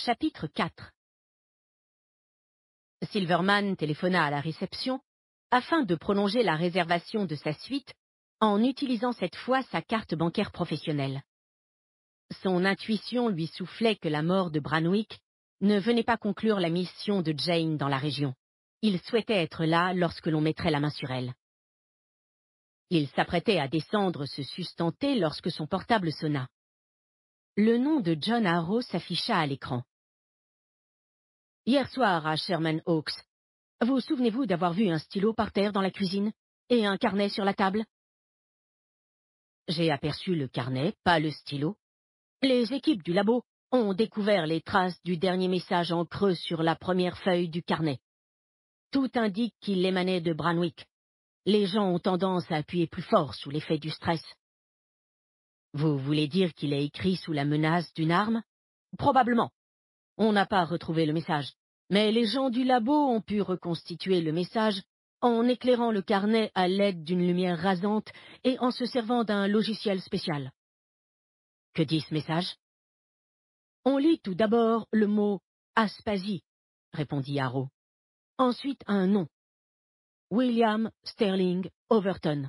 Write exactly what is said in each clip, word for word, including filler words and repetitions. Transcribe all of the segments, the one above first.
Chapitre quatre. Silverman téléphona à la réception afin de prolonger la réservation de sa suite en utilisant cette fois sa carte bancaire professionnelle. Son intuition lui soufflait que la mort de Branwick ne venait pas conclure la mission de Jane dans la région. Il souhaitait être là lorsque l'on mettrait la main sur elle. Il s'apprêtait à descendre se sustenter lorsque son portable sonna. Le nom de John Harrow s'afficha à l'écran. « Hier soir à Sherman Oaks, vous souvenez-vous d'avoir vu un stylo par terre dans la cuisine et un carnet sur la table ?» J'ai aperçu le carnet, pas le stylo. Les équipes du labo ont découvert les traces du dernier message en creux sur la première feuille du carnet. Tout indique qu'il émanait de Branwick. Les gens ont tendance à appuyer plus fort sous l'effet du stress. Vous voulez dire qu'il est écrit sous la menace d'une arme? Probablement. On n'a pas retrouvé le message, mais les gens du labo ont pu reconstituer le message en éclairant le carnet à l'aide d'une lumière rasante et en se servant d'un logiciel spécial. Que dit ce message? On lit tout d'abord le mot « Aspasie », répondit Harrow. Ensuite un nom. William Sterling Overton.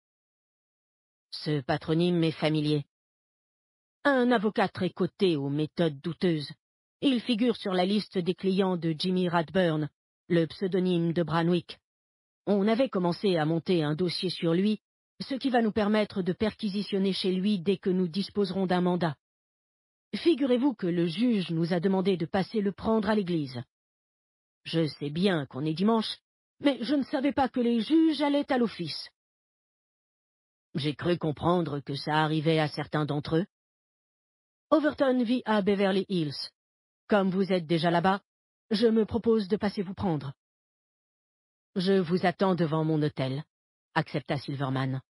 Ce patronyme est familier. Un avocat très coté aux méthodes douteuses. Il figure sur la liste des clients de Jimmy Radburn, le pseudonyme de Branwick. On avait commencé à monter un dossier sur lui, ce qui va nous permettre de perquisitionner chez lui dès que nous disposerons d'un mandat. Figurez-vous que le juge nous a demandé de passer le prendre à l'église. Je sais bien qu'on est dimanche, mais je ne savais pas que les juges allaient à l'office. J'ai cru comprendre que ça arrivait à certains d'entre eux. Overton vit à Beverly Hills. Comme vous êtes déjà là-bas, je me propose de passer vous prendre. Je vous attends devant mon hôtel, accepta Silverman.